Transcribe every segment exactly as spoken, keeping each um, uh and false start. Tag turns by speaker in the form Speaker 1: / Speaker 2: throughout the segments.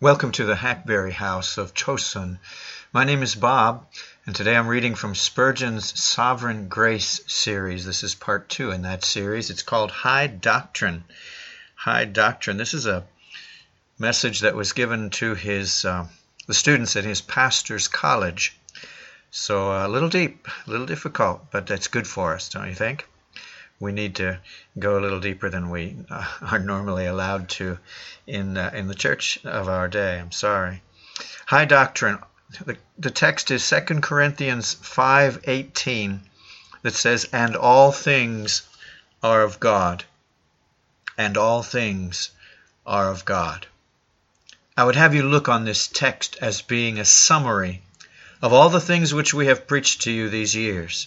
Speaker 1: Welcome to the Hackberry House of Chosun. My name is Bob, and today I'm reading from Spurgeon's Sovereign Grace series. This is part two in that series. It's called High Doctrine. High Doctrine. This is a message that was given to his uh, the students at his pastor's college. So a little deep, a little difficult, but that's good for us, don't you think? We need to go a little deeper than we uh, are normally allowed to in uh, in the church of our day. I'm sorry. High Doctrine. The, the text is Second Corinthians five eighteen that says, "And all things are of God." And all things are of God. I would have you look on this text as being a summary of all the things which we have preached to you these years.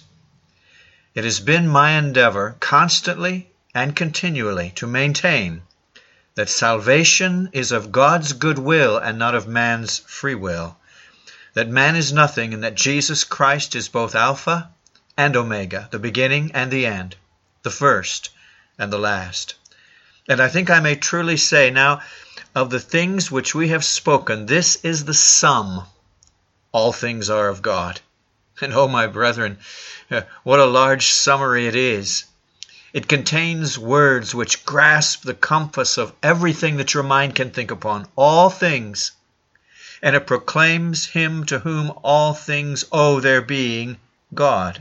Speaker 1: It has been my endeavor constantly and continually to maintain that salvation is of God's good will and not of man's free will, that man is nothing and that Jesus Christ is both Alpha and Omega, the beginning and the end, the first and the last. And I think I may truly say now, of the things which we have spoken, this is the sum. All things are of God. And oh, my brethren, what a large summary it is. It contains words which grasp the compass of everything that your mind can think upon, all things. And it proclaims him to whom all things owe their being, God.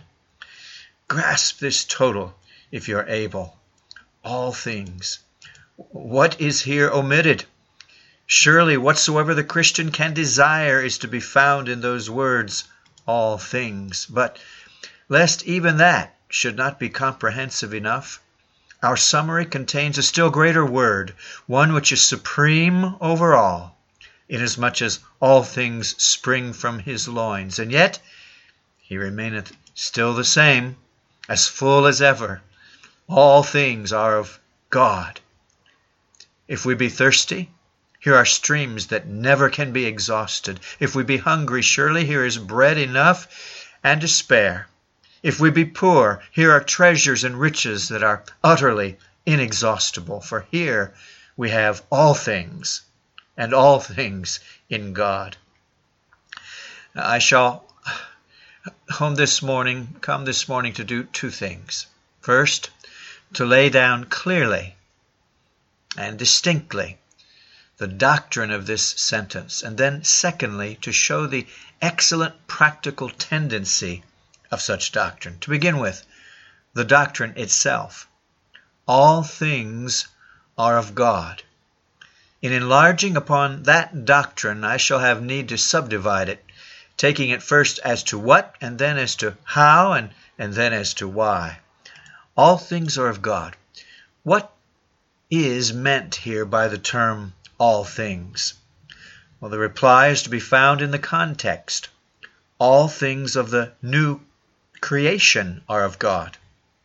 Speaker 1: Grasp this total if you're able. All things. What is here omitted? Surely whatsoever the Christian can desire is to be found in those words, all things. But lest even that should not be comprehensive enough, our summary contains a still greater word, one which is supreme over all, inasmuch as all things spring from his loins. And yet he remaineth still the same, as full as ever. All things are of God. If we be thirsty, here are streams that never can be exhausted. If we be hungry, surely here is bread enough and to spare. If we be poor, here are treasures and riches that are utterly inexhaustible. For here we have all things, and all things in God. I shall home this morning, come this morning to do two things. First, to lay down clearly and distinctly the doctrine of this sentence, and then secondly, to show the excellent practical tendency of such doctrine. To begin with, the doctrine itself. All things are of God. In enlarging upon that doctrine, I shall have need to subdivide it, taking it first as to what, and then as to how, and, and then as to why. All things are of God. What is meant here by the term all things? Well, the reply is to be found in the context. All things of the new creation are of God.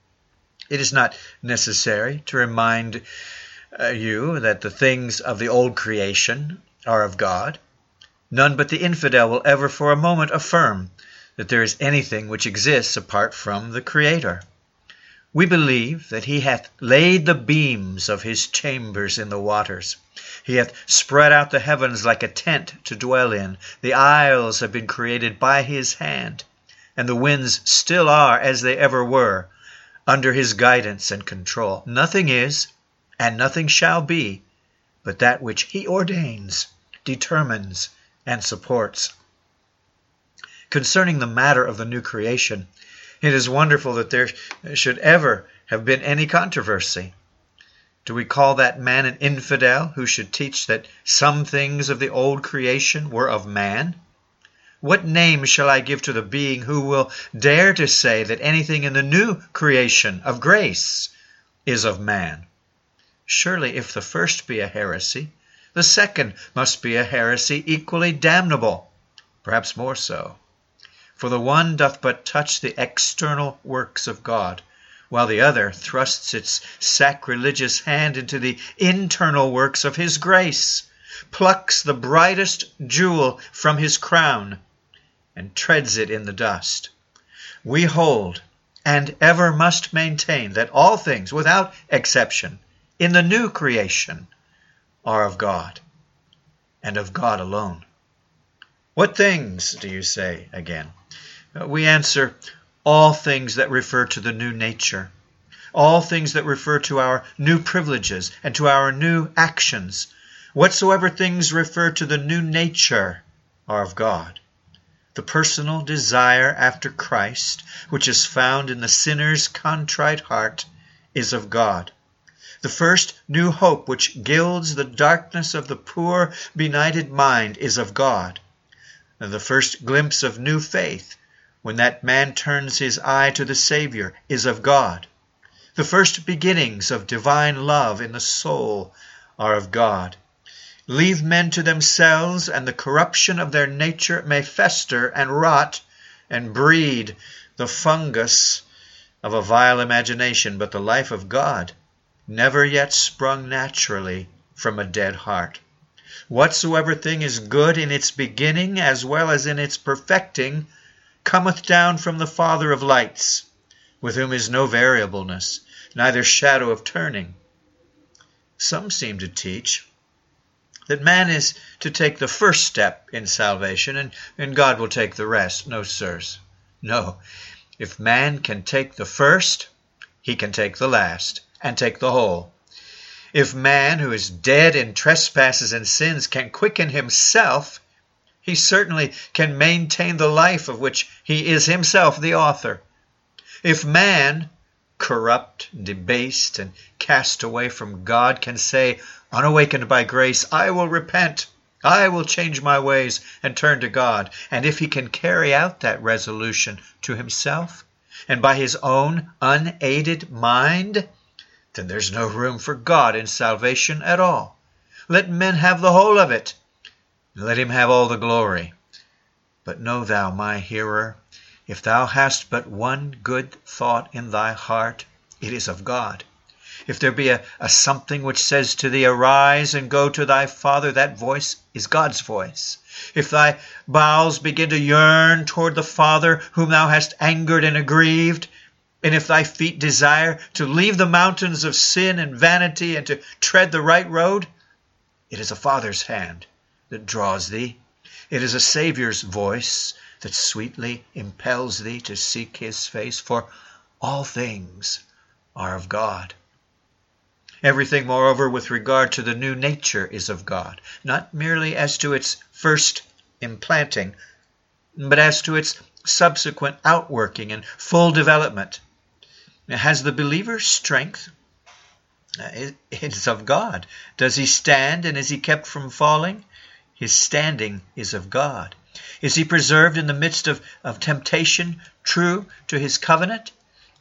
Speaker 1: It is not necessary to remind uh, you that the things of the old creation are of God. None but the infidel will ever for a moment affirm that there is anything which exists apart from the Creator. We believe that he hath laid the beams of his chambers in the waters. He hath spread out the heavens like a tent to dwell in. The isles have been created by his hand, and the winds still are, as they ever were, under his guidance and control. Nothing is, and nothing shall be, but that which he ordains, determines, and supports. Concerning the matter of the new creation, it is wonderful that there should ever have been any controversy. Do we call that man an infidel who should teach that some things of the old creation were of man? What name shall I give to the being who will dare to say that anything in the new creation of grace is of man? Surely if the first be a heresy, the second must be a heresy equally damnable, perhaps more so. For the one doth but touch the external works of God, while the other thrusts its sacrilegious hand into the internal works of his grace, plucks the brightest jewel from his crown, and treads it in the dust. We hold, and ever must maintain, that all things, without exception, in the new creation, are of God. and of God alone. What things, do you say again? We answer, all things that refer to the new nature, all things that refer to our new privileges and to our new actions. Whatsoever things refer to the new nature are of God. The personal desire after Christ, which is found in the sinner's contrite heart, is of God. The first new hope which gilds the darkness of the poor, benighted mind is of God. And the first glimpse of new faith, when that man turns his eye to the Savior, is of God. The first beginnings of divine love in the soul are of God. Leave men to themselves, and the corruption of their nature may fester and rot and breed the fungus of a vile imagination, but the life of God never yet sprung naturally from a dead heart. Whatsoever thing is good in its beginning as well as in its perfecting cometh down from the Father of lights, with whom is no variableness, neither shadow of turning. Some seem to teach that man is to take the first step in salvation, and, and God will take the rest. No, sirs. No. If man can take the first, he can take the last, and take the whole. If man, who is dead in trespasses and sins, can quicken himself, he certainly can maintain the life of which he is himself the author. If man, corrupt, debased, and cast away from God, can say, unawakened by grace, I will repent, I will change my ways and turn to God, and if he can carry out that resolution to himself, and by his own unaided mind, then there's no room for God in salvation at all. Let men have the whole of it. Let him have all the glory. But know thou, my hearer, if thou hast but one good thought in thy heart, it is of God. If there be a, a something which says to thee, arise and go to thy Father, that voice is God's voice. If thy bowels begin to yearn toward the Father whom thou hast angered and aggrieved, and if thy feet desire to leave the mountains of sin and vanity and to tread the right road, it is a Father's hand that draws thee. It is a Savior's voice that sweetly impels thee to seek his face, for all things are of God. Everything, moreover, with regard to the new nature is of God, not merely as to its first implanting, but as to its subsequent outworking and full development. Has the believer strength? It is of God. Does he stand, and is he kept from falling? His standing is of God. Is he preserved in the midst of, of temptation, true to his covenant?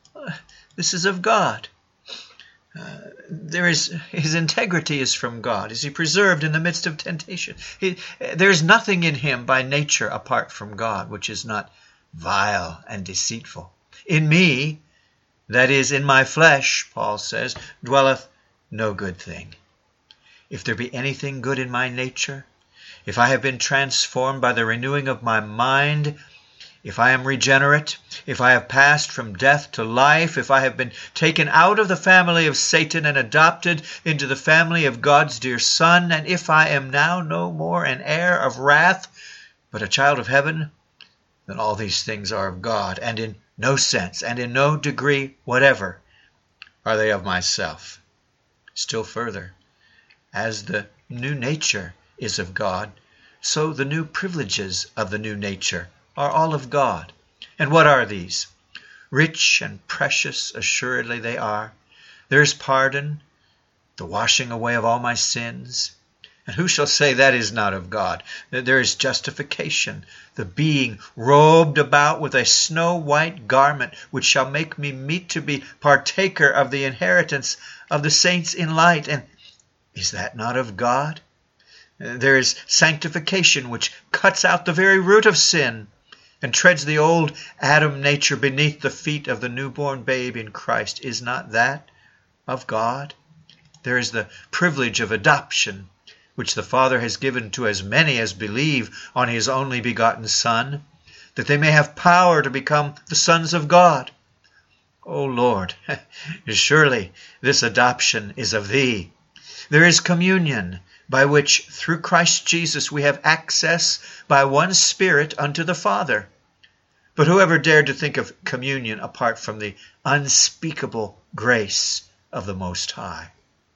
Speaker 1: This is of God. Uh, there is his integrity is from God. Is he preserved in the midst of temptation? He, there is nothing in him by nature apart from God which is not vile and deceitful. In me, that is, in my flesh, Paul says, dwelleth no good thing. If there be anything good in my nature, if I have been transformed by the renewing of my mind, if I am regenerate, if I have passed from death to life, if I have been taken out of the family of Satan and adopted into the family of God's dear Son, and if I am now no more an heir of wrath, but a child of heaven, then all these things are of God, and in no sense and in no degree whatever are they of myself. Still further, as the new nature is of God, so the new privileges of the new nature are all of God. And what are these? Rich and precious, assuredly they are. There is pardon, the washing away of all my sins. And who shall say that is not of God? There is justification, the being robed about with a snow-white garment, which shall make me meet to be partaker of the inheritance of the saints in light. And is that not of God? There is sanctification, which cuts out the very root of sin and treads the old Adam nature beneath the feet of the newborn babe in Christ. Is not that of God? There is the privilege of adoption, which the Father has given to as many as believe on his only begotten Son, that they may have power to become the sons of God. O Lord, surely this adoption is of thee. There is communion, by which through Christ Jesus we have access by one Spirit unto the Father. But whoever dared to think of communion apart from the unspeakable grace of the Most High?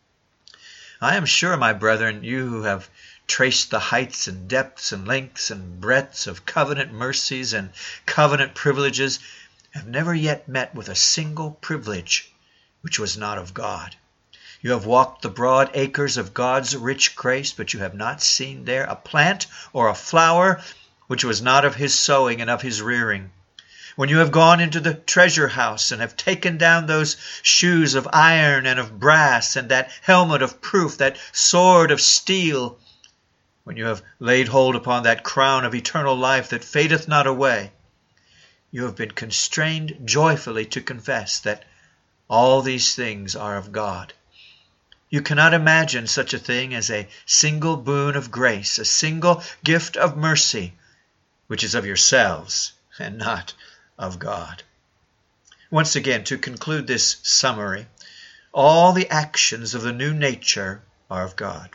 Speaker 1: I am sure, my brethren, you who have traced the heights and depths and lengths and breadths of covenant mercies and covenant privileges have never yet met with a single privilege which was not of God. You have walked the broad acres of God's rich grace, but you have not seen there a plant or a flower which was not of his sowing and of his rearing. When you have gone into the treasure house and have taken down those shoes of iron and of brass and that helmet of proof, that sword of steel, when you have laid hold upon that crown of eternal life that fadeth not away, you have been constrained joyfully to confess that all these things are of God. You cannot imagine such a thing as a single boon of grace, a single gift of mercy, which is of yourselves and not of God. Once again, to conclude this summary, all the actions of the new nature are of God.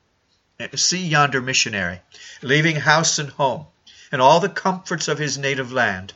Speaker 1: See yonder missionary, leaving house and home, and all the comforts of his native land,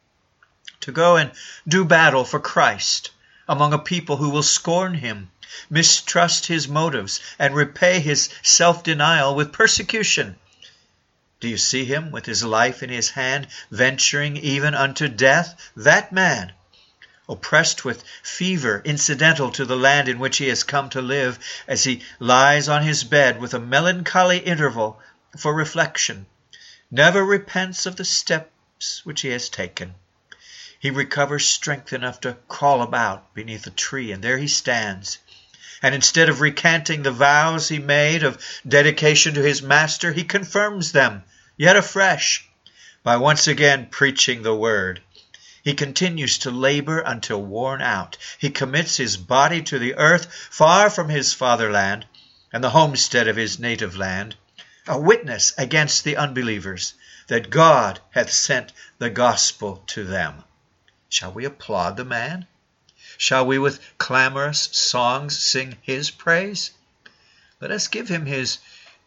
Speaker 1: to go and do battle for Christ among a people who will scorn him, mistrust his motives, and repay his self-denial with persecution. Do you see him with his life in his hand, venturing even unto death? That man, oppressed with fever incidental to the land in which he has come to live, as he lies on his bed with a melancholy interval for reflection, never repents of the steps which he has taken. He recovers strength enough to crawl about beneath a tree, and there he stands. And instead of recanting the vows he made of dedication to his Master, he confirms them, yet afresh, by once again preaching the word. He continues to labor until worn out. He commits his body to the earth, far from his fatherland and the homestead of his native land, a witness against the unbelievers that God hath sent the gospel to them. Shall we applaud the man? Shall we with clamorous songs sing his praise? Let us give him his,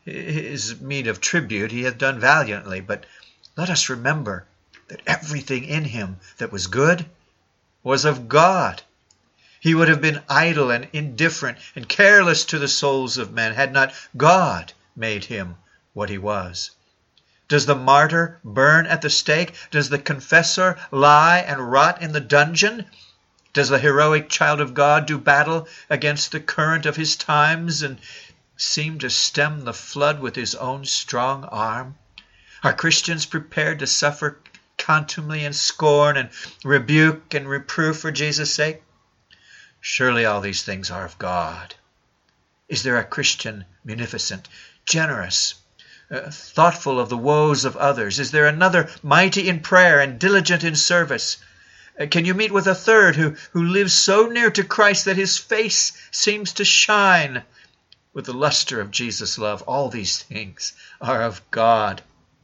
Speaker 1: his meed of tribute. He hath done valiantly, but let us remember that everything in him that was good was of God. He would have been idle and indifferent and careless to the souls of men had not God made him what he was. Does the martyr burn at the stake? Does the confessor lie and rot in the dungeon? Does the heroic child of God do battle against the current of his times and seem to stem the flood with his own strong arm? Are Christians prepared to suffer contumely and scorn and rebuke and reproof for Jesus' sake? Surely all these things are of God. Is there a Christian munificent, generous, uh, thoughtful of the woes of others? Is there another mighty in prayer and diligent in service? Uh, can you meet with a third who, who lives so near to Christ that his face seems to shine with the luster of Jesus' love? All these things are of God.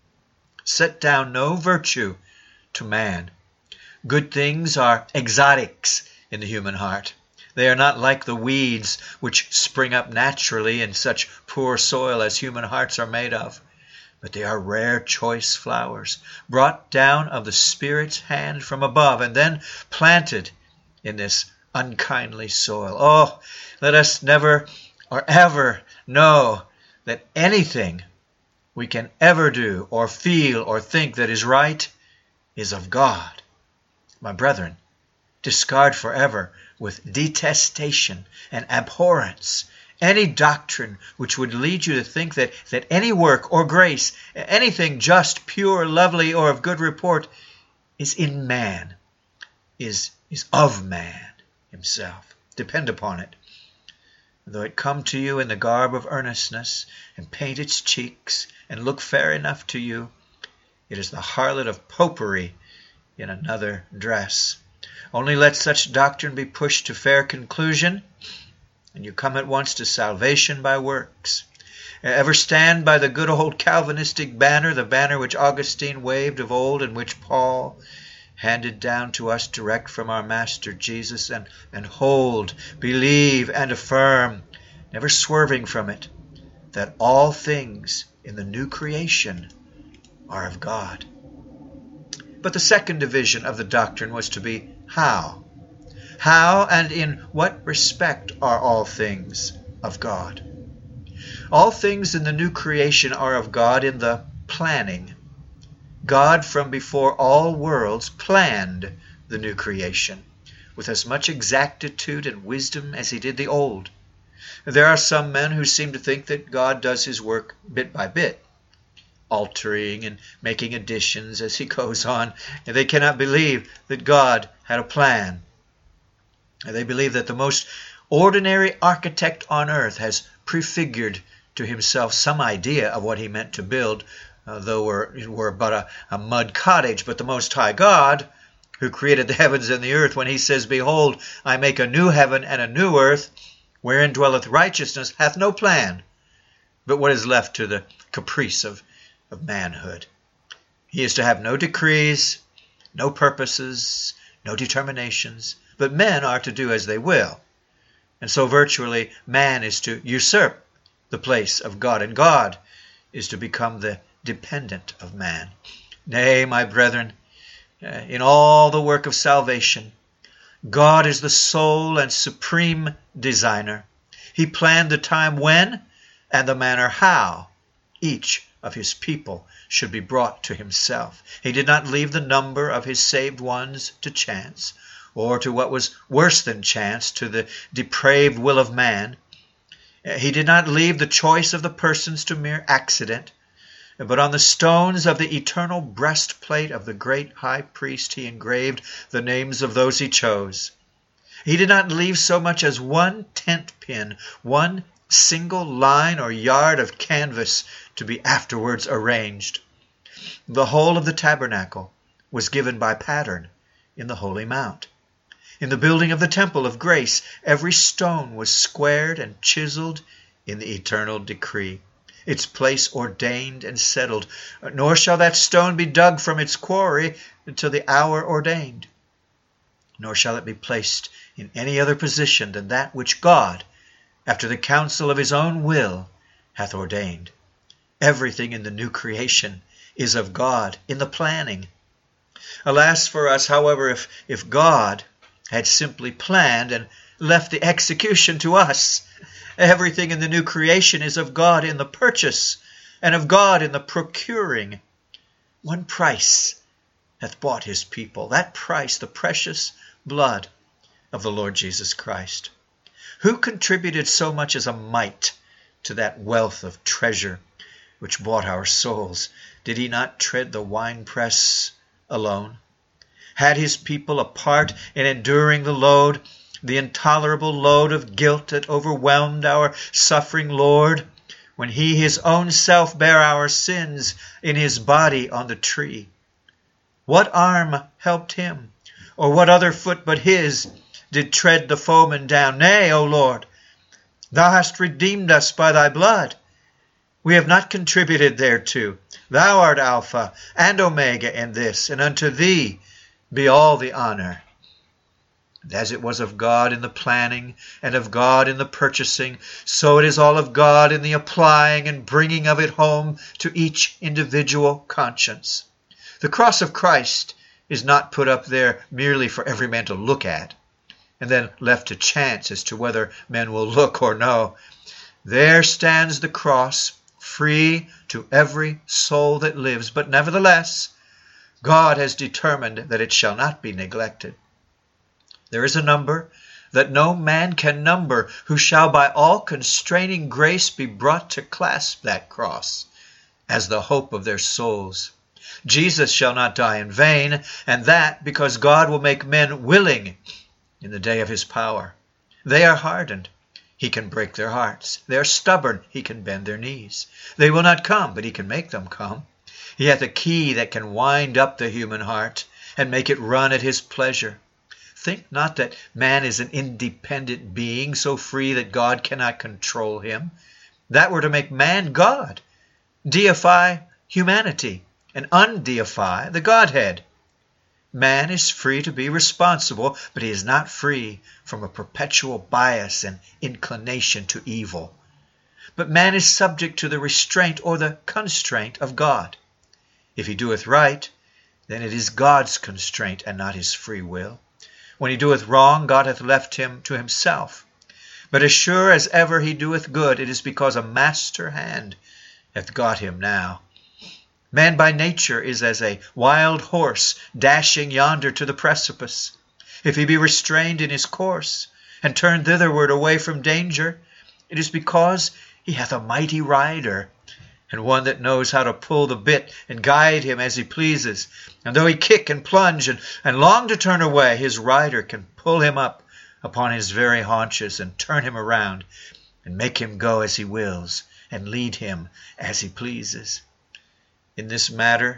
Speaker 1: Set down no virtue to man. Good things are exotics in the human heart. They are not like the weeds which spring up naturally in such poor soil as human hearts are made of, but they are rare choice flowers, brought down of the Spirit's hand from above, and then planted in this unkindly soil. Oh, let us never or ever know that anything we can ever do or feel or think that is right is of God. My brethren, discard forever with detestation and abhorrence any doctrine which would lead you to think that, that any work or grace, anything just, pure, lovely, or of good report is in man, is, is of man himself. Depend upon it. Though it come to you in the garb of earnestness, and paint its cheeks, and look fair enough to you, it is the harlot of popery in another dress. Only let such doctrine be pushed to fair conclusion, and you come at once to salvation by works. Ever stand by the good old Calvinistic banner, the banner which Augustine waved of old and which Paul handed down to us direct from our Master Jesus, and, and hold, believe, and affirm, never swerving from it, that all things in the new creation are of God. But the second division of the doctrine was to be how. How and in what respect are all things of God? All things in the new creation are of God in the planning. God from before all worlds planned the new creation with as much exactitude and wisdom as he did the old. There are some men who seem to think that God does his work bit by bit, altering and making additions as he goes on, and they cannot believe that God had a plan. They believe that the most ordinary architect on earth has prefigured to himself some idea of what he meant to build, uh, though it were but a, a mud cottage. But the Most High God, who created the heavens and the earth, when he says, "Behold, I make a new heaven and a new earth, wherein dwelleth righteousness," hath no plan, but what is left to the caprice of, of manhood. He is to have no decrees, no purposes, no determinations, but men are to do as they will. And so virtually man is to usurp the place of God, and God is to become the dependent of man. Nay, my brethren, in all the work of salvation, God is the sole and supreme designer. He planned the time when and the manner how each of his people should be brought to himself. He did not leave the number of his saved ones to chance, or to what was worse than chance, to the depraved will of man. He did not leave the choice of the persons to mere accident, but on the stones of the eternal breastplate of the great high priest he engraved the names of those he chose. He did not leave so much as one tent pin, one single line or yard of canvas to be afterwards arranged. The whole of the tabernacle was given by pattern in the Holy Mount. In the building of the temple of grace, every stone was squared and chiseled in the eternal decree, its place ordained and settled, nor shall that stone be dug from its quarry until the hour ordained, nor shall it be placed in any other position than that which God, after the counsel of his own will, hath ordained. Everything in the new creation is of God in the planning. Alas for us, however, if, if God had simply planned and left the execution to us. Everything in the new creation is of God in the purchase, and of God in the procuring. One price hath bought his people, that price, the precious blood of the Lord Jesus Christ. Who contributed so much as a mite to that wealth of treasure which bought our souls? Did he not tread the winepress alone? Had his people a part in enduring the load, the intolerable load of guilt that overwhelmed our suffering Lord, when he his own self bare our sins in his body on the tree? What arm helped him, or what other foot but his did tread the foeman down? Nay, O Lord, thou hast redeemed us by thy blood. We have not contributed thereto. Thou art Alpha and Omega in this, and unto thee be all the honor. And as it was of God in the planning and of God in the purchasing, so it is all of God in the applying and bringing of it home to each individual conscience. The cross of Christ is not put up there merely for every man to look at, and then left to chance as to whether men will look or no. There stands the cross, free to every soul that lives, but nevertheless, God has determined that it shall not be neglected. There is a number that no man can number who shall by all constraining grace be brought to clasp that cross as the hope of their souls. Jesus shall not die in vain, and that because God will make men willing in the day of his power. They are hardened. He can break their hearts. They are stubborn. He can bend their knees. They will not come, but he can make them come. He hath a key that can wind up the human heart and make it run at his pleasure. Think not that man is an independent being, so free that God cannot control him. That were to make man God, deify humanity, and undeify the Godhead. Man is free to be responsible, but he is not free from a perpetual bias and inclination to evil. but man is subject to the restraint or the constraint of God. If he doeth right, then it is God's constraint and not his free will. When he doeth wrong, God hath left him to himself. But as sure as ever he doeth good, it is because a master hand hath got him now. Man by nature is as a wild horse dashing yonder to the precipice. If he be restrained in his course, and turn thitherward away from danger, it is because he hath a mighty rider, and one that knows how to pull the bit and guide him as he pleases. And though he kick and plunge and, and long to turn away, his rider can pull him up upon his very haunches and turn him around and make him go as he wills and lead him as he pleases. In this matter,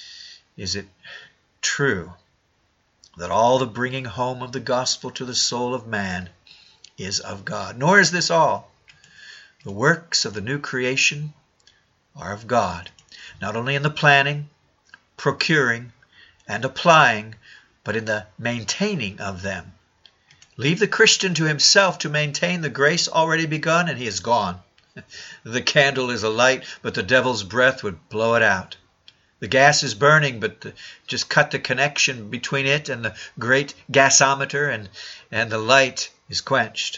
Speaker 1: is it true that all the bringing home of the gospel to the soul of man is of God? Nor is this all. The works of the new creation are of God, not only in the planning, procuring, and applying, but in the maintaining of them. Leave the Christian to himself to maintain the grace already begun, and he is gone. The candle is alight, but the devil's breath would blow it out. The gas is burning, but the, just cut the connection between it and the great gasometer, and, and the light is quenched.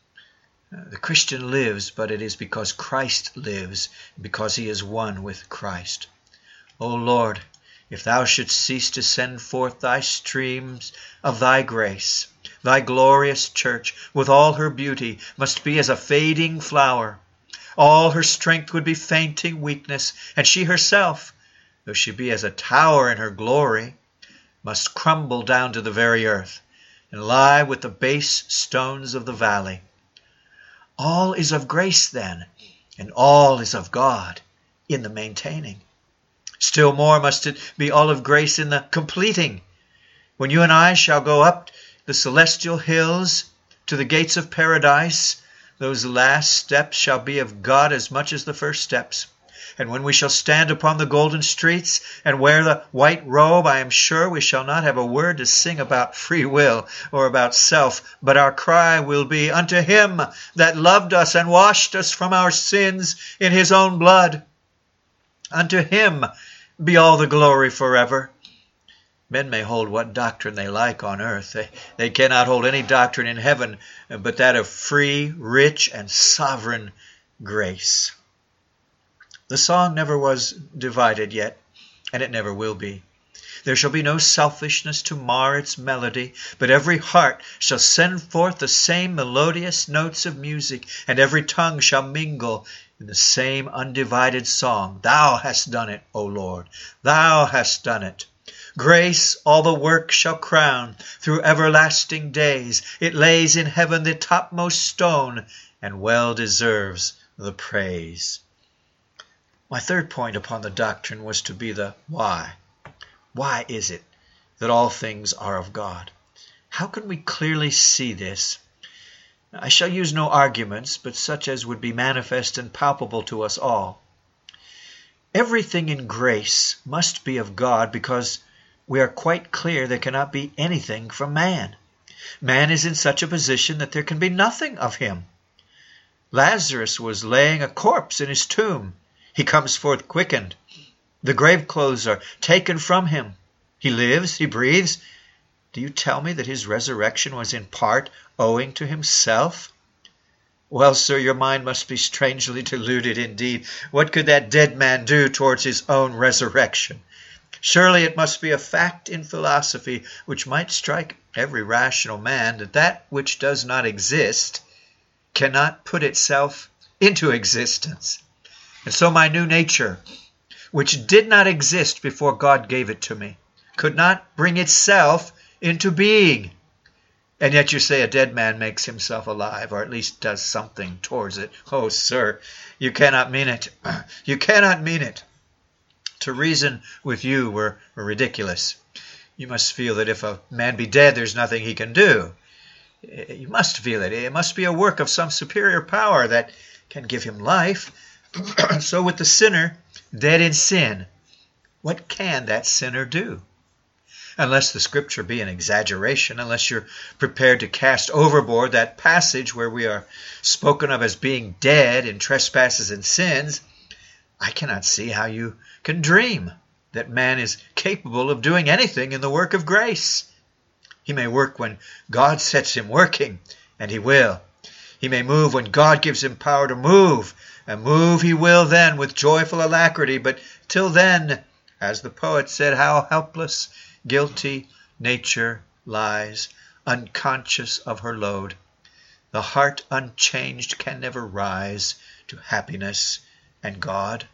Speaker 1: The Christian lives, but it is because Christ lives, because he is one with Christ. O Lord, if thou shouldst cease to send forth thy streams of thy grace, thy glorious church, with all her beauty, must be as a fading flower. All her strength would be fainting weakness, and she herself, though she be as a tower in her glory, must crumble down to the very earth, and lie with the base stones of the valley. All is of grace then, and all is of God in the maintaining. Still more must it be all of grace in the completing. When you and I shall go up the celestial hills to the gates of paradise, those last steps shall be of God as much as the first steps. And when we shall stand upon the golden streets and wear the white robe, I am sure we shall not have a word to sing about free will or about self, but our cry will be, unto him that loved us and washed us from our sins in his own blood. Unto him be all the glory forever. Men may hold what doctrine they like on earth. They, they cannot hold any doctrine in heaven but that of free, rich, and sovereign grace. The song never was divided yet, and it never will be. There shall be no selfishness to mar its melody, but every heart shall send forth the same melodious notes of music, and every tongue shall mingle in the same undivided song. Thou hast done it, O Lord, thou hast done it. Grace all the work shall crown through everlasting days. It lays in heaven the topmost stone, and well deserves the praise. My third point upon the doctrine was to be the why. Why is it that all things are of God? How can we clearly see this? I shall use no arguments, but such as would be manifest and palpable to us all. Everything in grace must be of God, because we are quite clear there cannot be anything from man. Man is in such a position that there can be nothing of him. Lazarus was laying a corpse in his tomb. He comes forth quickened. The grave clothes are taken from him. He lives, he breathes. Do you tell me that his resurrection was in part owing to himself? Well, sir, your mind must be strangely deluded indeed. What could that dead man do towards his own resurrection? Surely it must be a fact in philosophy which might strike every rational man that that which does not exist cannot put itself into existence. And so my new nature, which did not exist before God gave it to me, could not bring itself into being. And yet you say a dead man makes himself alive, or at least does something towards it. Oh, sir, you cannot mean it. You cannot mean it. To reason with you were ridiculous. You must feel that if a man be dead, there's nothing he can do. You must feel it. It must be a work of some superior power that can give him life. So with the sinner, dead in sin, what can that sinner do? unless the scripture be an exaggeration, unless you're prepared to cast overboard that passage where we are spoken of as being dead in trespasses and sins, I cannot see how you can dream that man is capable of doing anything in the work of grace. He may work when God sets him working, and he will. He may move when God gives him power to move, and move he will then with joyful alacrity. But till then, as the poet said, how helpless, guilty nature lies, unconscious of her load. The heart unchanged can never rise to happiness and God.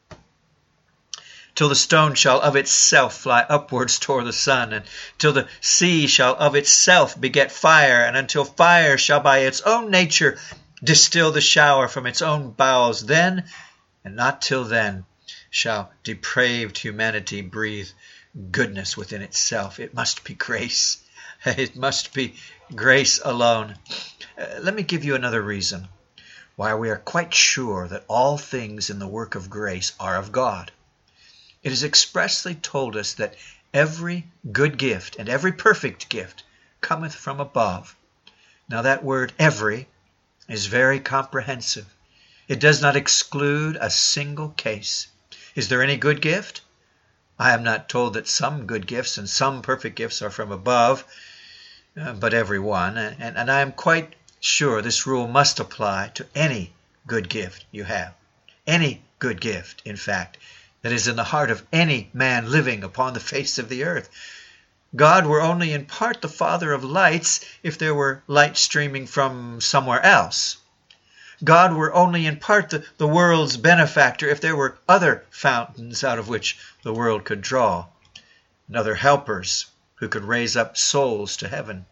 Speaker 1: Till the stone shall of itself fly upwards toward the sun, and till the sea shall of itself beget fire, and until fire shall by its own nature distill the shower from its own bowels, then, and not till then, shall depraved humanity breathe goodness within itself. It must be grace. It must be grace alone. Uh, let me give you another reason why we are quite sure that all things in the work of grace are of God. It is expressly told us that every good gift and every perfect gift cometh from above. Now that word every is very comprehensive. It does not exclude a single case. Is there any good gift? I am not told that some good gifts and some perfect gifts are from above, uh, but every one. And, and I am quite sure this rule must apply to any good gift you have. Any good gift, in fact, that is in the heart of any man living upon the face of the earth. God were only in part the Father of lights if there were light streaming from somewhere else. God were only in part the, the world's benefactor if there were other fountains out of which the world could draw, and other helpers who could raise up souls to heaven.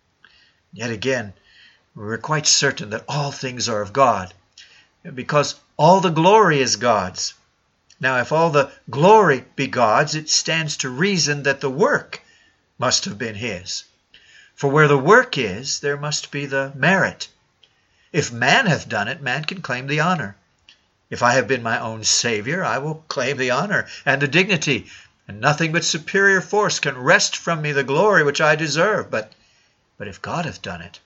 Speaker 1: Yet again, we're quite certain that all things are of God, because all the glory is God's. Now, if all the glory be God's, it stands to reason that the work must have been his. For where the work is, there must be the merit. If man hath done it, man can claim the honor. If I have been my own Savior, I will claim the honor and the dignity, and nothing but superior force can wrest from me the glory which I deserve. But, but if God hath done it,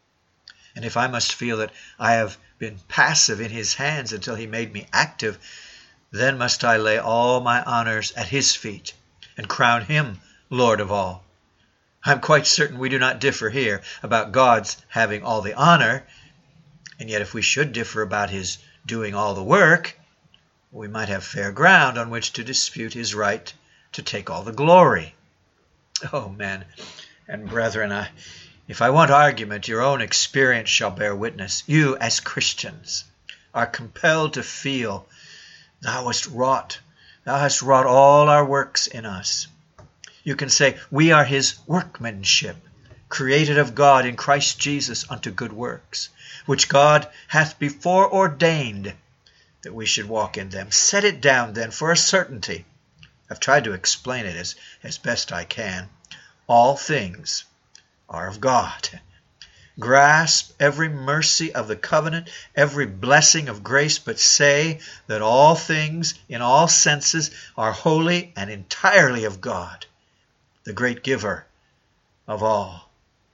Speaker 1: and if I must feel that I have been passive in his hands until he made me active, then must I lay all my honors at his feet and crown him Lord of all. I'm quite certain we do not differ here about God's having all the honor, and yet if we should differ about his doing all the work, we might have fair ground on which to dispute his right to take all the glory. Oh, men and brethren, I, if I want argument, your own experience shall bear witness. You, as Christians, are compelled to feel Thou hast wrought, thou hast wrought all our works in us. You can say, we are his workmanship, created of God in Christ Jesus unto good works, which God hath before ordained that we should walk in them. Set it down then for a certainty. I've tried to explain it as, as best I can. All things are of God. Grasp every mercy of the covenant, every blessing of grace, but say that all things in all senses are wholly and entirely of God, the great giver of all.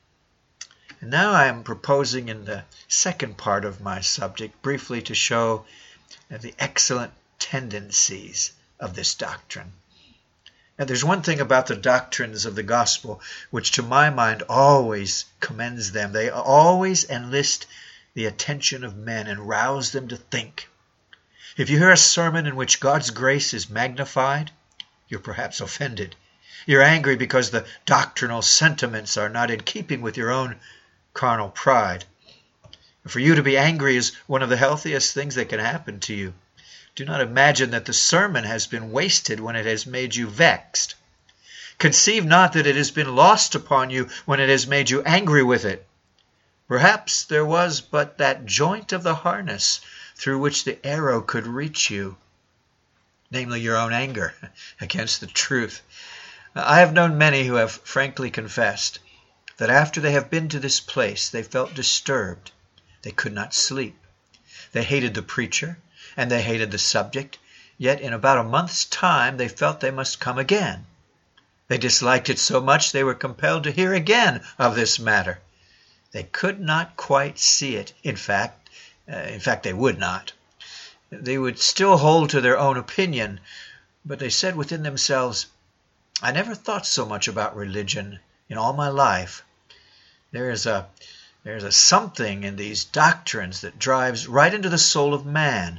Speaker 1: And now I am proposing in the second part of my subject briefly to show the excellent tendencies of this doctrine. And there's one thing about the doctrines of the gospel which to my mind always commends them. They always enlist the attention of men and rouse them to think. If you hear a sermon in which God's grace is magnified, you're perhaps offended. You're angry because the doctrinal sentiments are not in keeping with your own carnal pride. For you to be angry is one of the healthiest things that can happen to you. Do not imagine that the sermon has been wasted when it has made you vexed. Conceive not that it has been lost upon you when it has made you angry with it. Perhaps there was but that joint of the harness through which the arrow could reach you, namely your own anger against the truth. I have known many who have frankly confessed that after they have been to this place, they felt disturbed. They could not sleep. They hated the preacher, and they hated the subject, yet in about a month's time they felt they must come again. They disliked it so much they were compelled to hear again of this matter. They could not quite see it. In fact, uh, in fact, they would not. They would still hold to their own opinion, but they said within themselves, "I never thought so much about religion in all my life. There is a There's a something in these doctrines that drives right into the soul of man.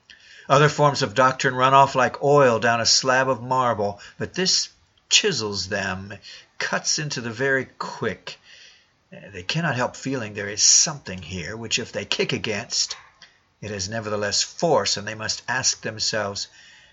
Speaker 1: Other forms of doctrine run off like oil down a slab of marble, but this chisels them, cuts into the very quick. They cannot help feeling there is something here which if they kick against, it has nevertheless force, and they must ask themselves,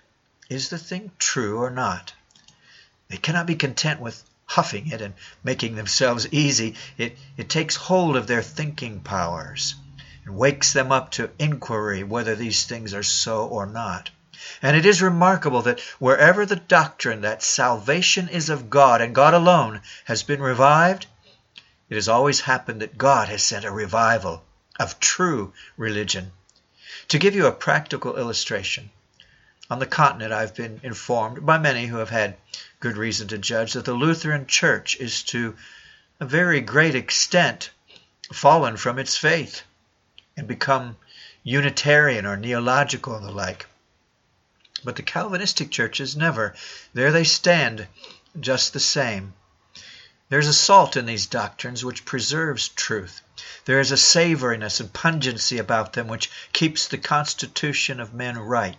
Speaker 1: is the thing true or not? They cannot be content with huffing it and making themselves easy. It, it takes hold of their thinking powers and wakes them up to inquiry whether these things are so or not. And it is remarkable that wherever the doctrine that salvation is of God and God alone has been revived, it has always happened that God has sent a revival of true religion. To give you a practical illustration, on the continent I've been informed by many who have had good reason to judge that the Lutheran Church is to a very great extent fallen from its faith and become Unitarian or Neological and the like. But the Calvinistic churches never. There they stand just the same. There's a salt in these doctrines which preserves truth. There is a savoriness and pungency about them which keeps the constitution of men right.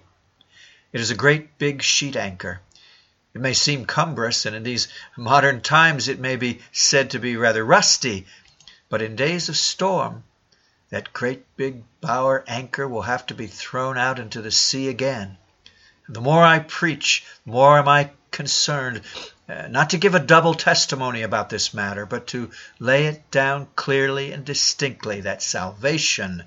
Speaker 1: It is a great big sheet anchor. It may seem cumbrous, and in these modern times it may be said to be rather rusty, but in days of storm, that great big bower anchor will have to be thrown out into the sea again. The more I preach, the more am I concerned, uh, not to give a double testimony about this matter, but to lay it down clearly and distinctly that salvation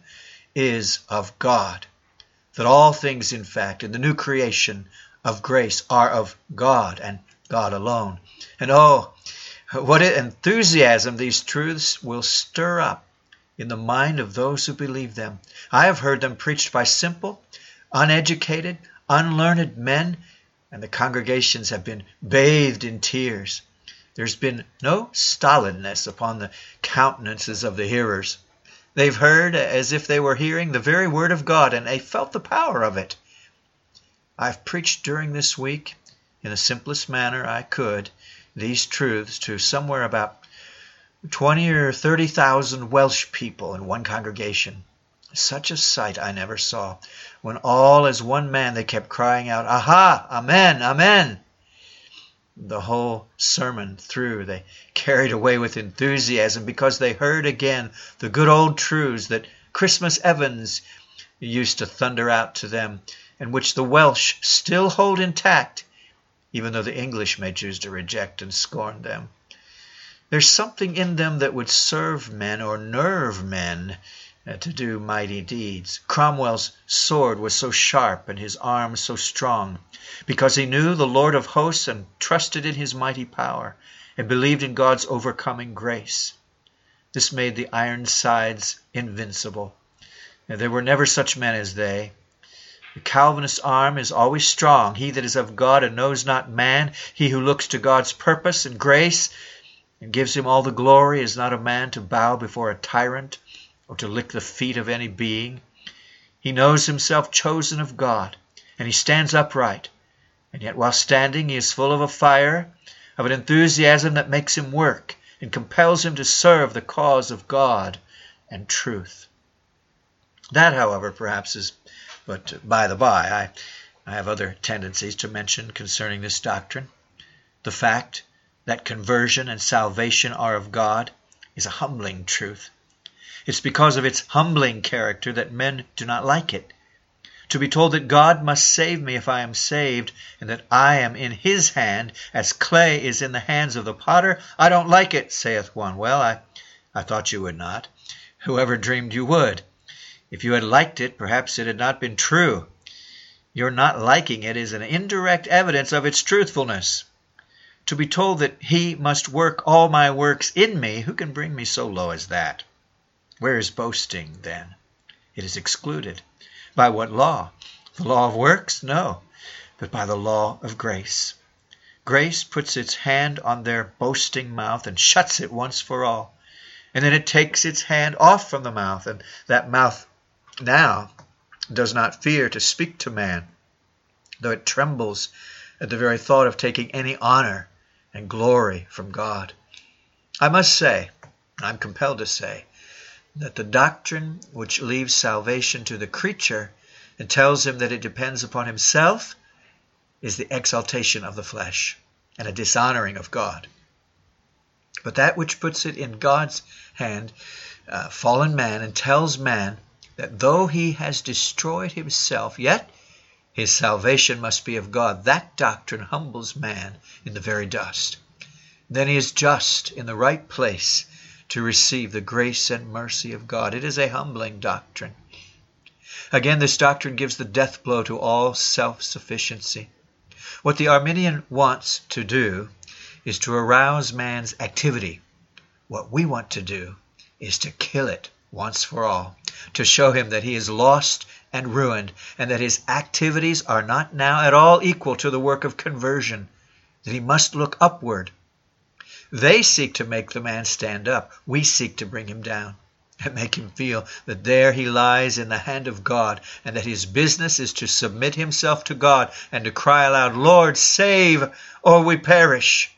Speaker 1: is of God. That all things, in fact, in the new creation of grace are of God and God alone. And oh, what enthusiasm these truths will stir up in the mind of those who believe them. I have heard them preached by simple, uneducated, unlearned men, and the congregations have been bathed in tears. There's been no stolidness upon the countenances of the hearers. They've heard as if they were hearing the very word of God, and they felt the power of it. I've preached during this week, in the simplest manner I could, these truths to somewhere about twenty or thirty thousand Welsh people in one congregation. Such a sight I never saw. When all as one man they kept crying out, "Aha! Amen! Amen!" The whole sermon through they carried away with enthusiasm because they heard again the good old truths that Christmas Evans used to thunder out to them, and which the Welsh still hold intact, even though the English may choose to reject and scorn them. There's something in them that would serve men or nerve men uh, to do mighty deeds. Cromwell's sword was so sharp and his arm so strong, because he knew the Lord of hosts and trusted in his mighty power and believed in God's overcoming grace. This made the Ironsides invincible. And there were never such men as they. The Calvinist arm is always strong. He that is of God and knows not man, he who looks to God's purpose and grace and gives him all the glory, is not a man to bow before a tyrant or to lick the feet of any being. He knows himself chosen of God, and he stands upright. And yet while standing, he is full of a fire, of an enthusiasm that makes him work and compels him to serve the cause of God and truth. That, however, perhaps is but by the by. I, I have other tendencies to mention concerning this doctrine. The fact that conversion and salvation are of God is a humbling truth. It's because of its humbling character that men do not like it. To be told that God must save me if I am saved, and that I am in his hand, as clay is in the hands of the potter, I don't like it, saith one. Well, I, I thought you would not. Whoever dreamed you would? If you had liked it, perhaps it had not been true. Your not liking it is an indirect evidence of its truthfulness. To be told that he must work all my works in me, who can bring me so low as that? Where is boasting, then? It is excluded. By what law? The law of works? No, but by the law of grace. Grace puts its hand on their boasting mouth and shuts it once for all. And then it takes its hand off from the mouth, and that mouth now does not fear to speak to man, though it trembles at the very thought of taking any honor and glory from God. I must say, I'm compelled to say, that the doctrine which leaves salvation to the creature and tells him that it depends upon himself is the exaltation of the flesh and a dishonoring of God. But that which puts it in God's hand, uh, fallen man, and tells man that though he has destroyed himself, yet his salvation must be of God, that doctrine humbles man in the very dust. Then he is just in the right place to receive the grace and mercy of God. It is a humbling doctrine. Again, this doctrine gives the death blow to all self-sufficiency. What the Arminian wants to do is to arouse man's activity. What we want to do is to kill it once for all, to show him that he is lost and ruined, and that his activities are not now at all equal to the work of conversion, that he must look upward. They seek to make the man stand up. We seek to bring him down and make him feel that there he lies in the hand of God, and that his business is to submit himself to God and to cry aloud, Lord, save, or we perish.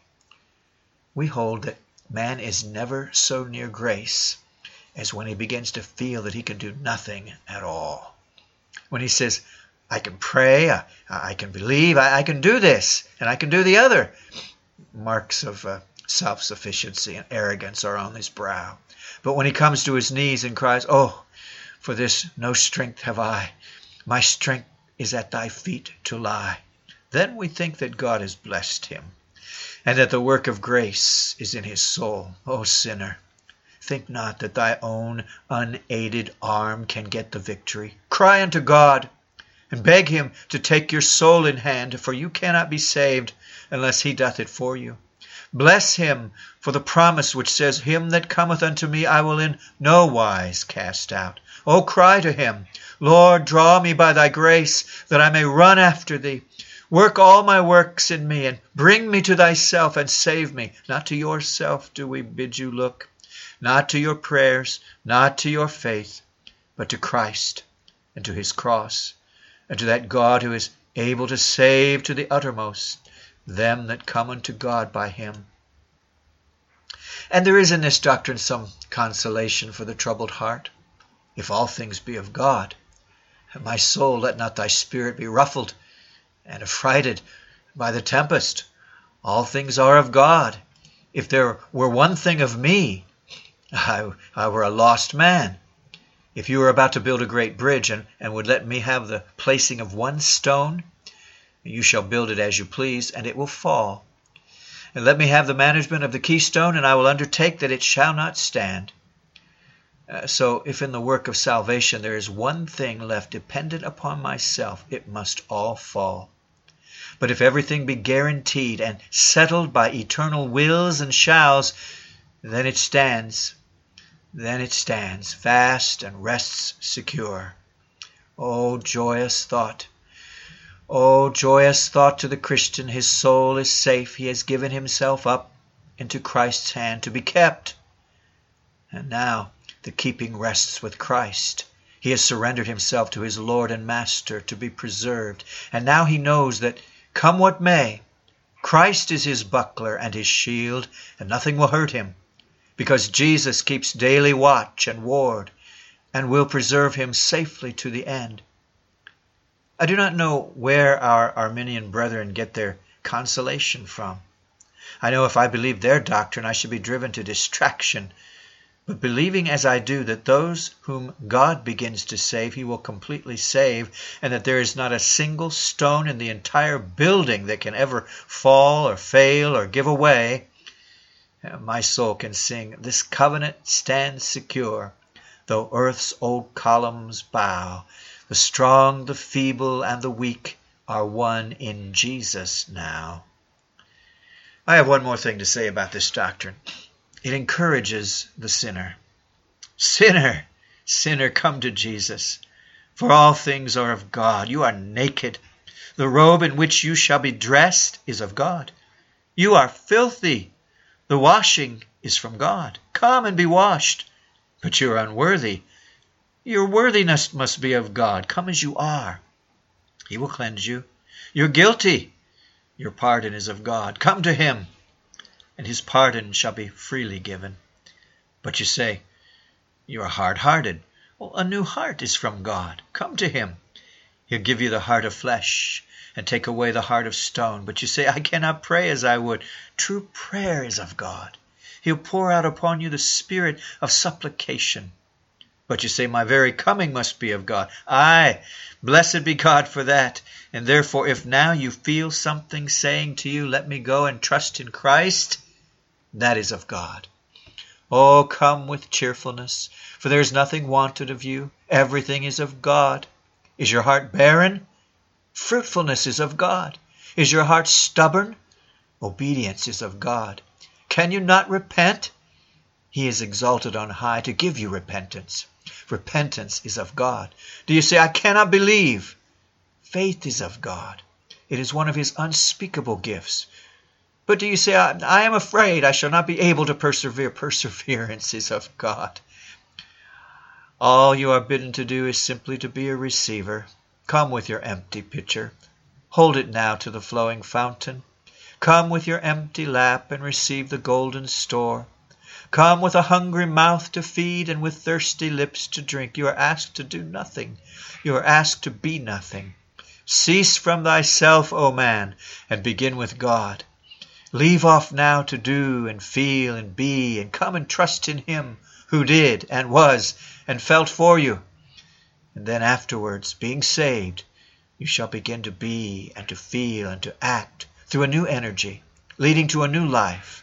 Speaker 1: We hold that man is never so near grace as when he begins to feel that he can do nothing at all. When he says, I can pray, I, I can believe, I, I can do this, and I can do the other. Marks of uh, self-sufficiency and arrogance are on his brow. But when he comes to his knees and cries, Oh, for this no strength have I, my strength is at thy feet to lie, then we think that God has blessed him, and that the work of grace is in his soul. O sinner, think not that thy own unaided arm can get the victory. Cry unto God, and beg him to take your soul in hand, for you cannot be saved unless he doth it for you. Bless him for the promise which says, Him that cometh unto me I will in no wise cast out. O cry to him, Lord, draw me by thy grace, that I may run after thee. Work all my works in me, and bring me to thyself, and save me. Not to yourself do we bid you look, not to your prayers, not to your faith, but to Christ, and to his cross, and to that God who is able to save to the uttermost them that come unto God by him. And there is in this doctrine some consolation for the troubled heart. If all things be of God, my soul, let not thy spirit be ruffled and affrighted by the tempest. All things are of God. If there were one thing of me, I, I were a lost man. If you were about to build a great bridge and, and would let me have the placing of one stone, you shall build it as you please, and it will fall. And let me have the management of the keystone, and I will undertake that it shall not stand. Uh, so if in the work of salvation there is one thing left dependent upon myself, it must all fall. But if everything be guaranteed and settled by eternal wills and shalls, then it stands. Then it stands fast and rests secure. O joyous thought! O joyous thought to the Christian! His soul is safe. He has given himself up into Christ's hand to be kept. And now the keeping rests with Christ. He has surrendered himself to his Lord and Master to be preserved. And now he knows that, come what may, Christ is his buckler and his shield, and nothing will hurt him, because Jesus keeps daily watch and ward, and will preserve him safely to the end. I do not know where our Arminian brethren get their consolation from. I know if I believed their doctrine, I should be driven to distraction. But believing as I do that those whom God begins to save, he will completely save, and that there is not a single stone in the entire building that can ever fall or fail or give away, my soul can sing, This covenant stands secure, though earth's old columns bow. The strong, the feeble, and the weak are one in Jesus now. I have one more thing to say about this doctrine. It encourages the sinner. Sinner, sinner, come to Jesus, for all things are of God. You are naked. The robe in which you shall be dressed is of God. You are filthy. The washing is from God. Come and be washed. But you are unworthy. Your worthiness must be of God. Come as you are. He will cleanse you. You're guilty. Your pardon is of God. Come to him, and his pardon shall be freely given. But you say, you are hard-hearted. Well, a new heart is from God. Come to him. He'll give you the heart of flesh and take away the heart of stone. But you say, I cannot pray as I would. True prayer is of God. He'll pour out upon you the spirit of supplication. But you say, my very coming must be of God. Aye, blessed be God for that. And therefore, if now you feel something saying to you, let me go and trust in Christ, that is of God. Oh, come with cheerfulness, for there is nothing wanted of you. Everything is of God. Is your heart barren? Fruitfulness is of God. Is your heart stubborn? Obedience is of God. Can you not repent? He is exalted on high to give you repentance. Repentance is of God. Do you say, I cannot believe? Faith is of God. It is one of his unspeakable gifts. But do you say, I, I am afraid I shall not be able to persevere? Perseverance is of God. All you are bidden to do is simply to be a receiver. Come with your empty pitcher. Hold it now to the flowing fountain. Come with your empty lap and receive the golden store. Come with a hungry mouth to feed and with thirsty lips to drink. You are asked to do nothing. You are asked to be nothing. Cease from thyself, O man, and begin with God. Leave off now to do and feel and be, and come and trust in him who did and was and felt for you. And then afterwards, being saved, you shall begin to be and to feel and to act through a new energy, leading to a new life.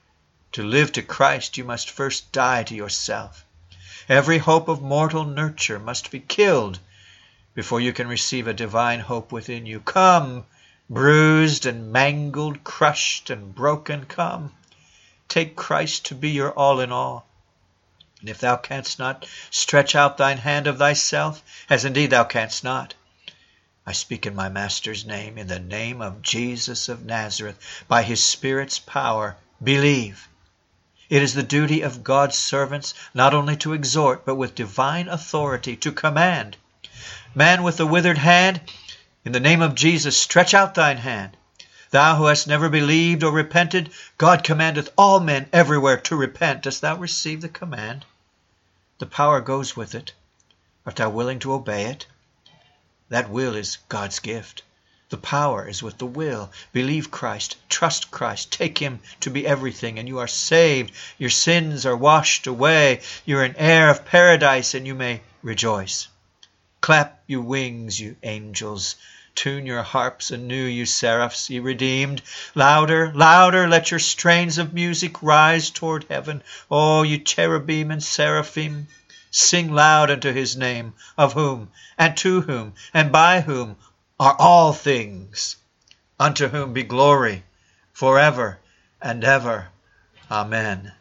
Speaker 1: To live to Christ, you must first die to yourself. Every hope of mortal nurture must be killed before you can receive a divine hope within you. Come, bruised and mangled, crushed and broken, come. Take Christ to be your all in all. And if thou canst not stretch out thine hand of thyself, as indeed thou canst not, I speak in my Master's name, in the name of Jesus of Nazareth, by his Spirit's power, believe. It is the duty of God's servants not only to exhort, but with divine authority to command. Man with the withered hand, in the name of Jesus, stretch out thine hand. Thou who hast never believed or repented, God commandeth all men everywhere to repent. Dost thou receive the command? The power goes with it. Art thou willing to obey it? That will is God's gift. The power is with the will. Believe Christ. Trust Christ. Take him to be everything, and you are saved. Your sins are washed away. You're an heir of paradise, and you may rejoice. Clap your wings, you angels. Tune your harps anew, you seraphs, ye redeemed. Louder, louder, let your strains of music rise toward heaven. O you cherubim and seraphim, sing loud unto his name, of whom, and to whom, and by whom are all things, unto whom be glory forever and ever. Amen.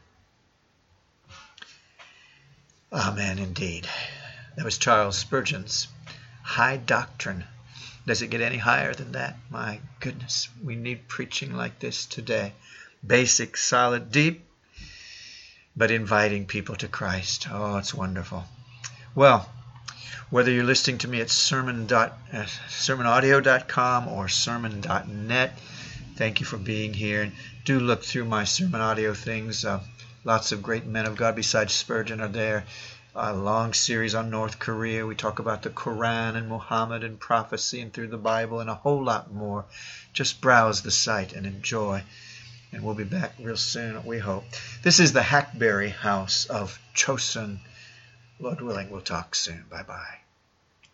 Speaker 1: Amen indeed. That was Charles Spurgeon's High Doctrine. Does it get any higher than that? My goodness, we need preaching like this today. Basic, solid, deep, but inviting people to Christ. Oh, it's wonderful. Well, whether you're listening to me at sermon dot, uh, sermon audio dot com or sermon dot net, thank you for being here. And do look through my sermon audio things. Uh, lots of great men of God besides Spurgeon are there. A long series on North Korea. We talk about the Quran and Muhammad and prophecy and through the Bible and a whole lot more. Just browse the site and enjoy. And we'll be back real soon, we hope. This is the Hackberry House of Chosun. Lord willing, we'll talk soon. Bye-bye.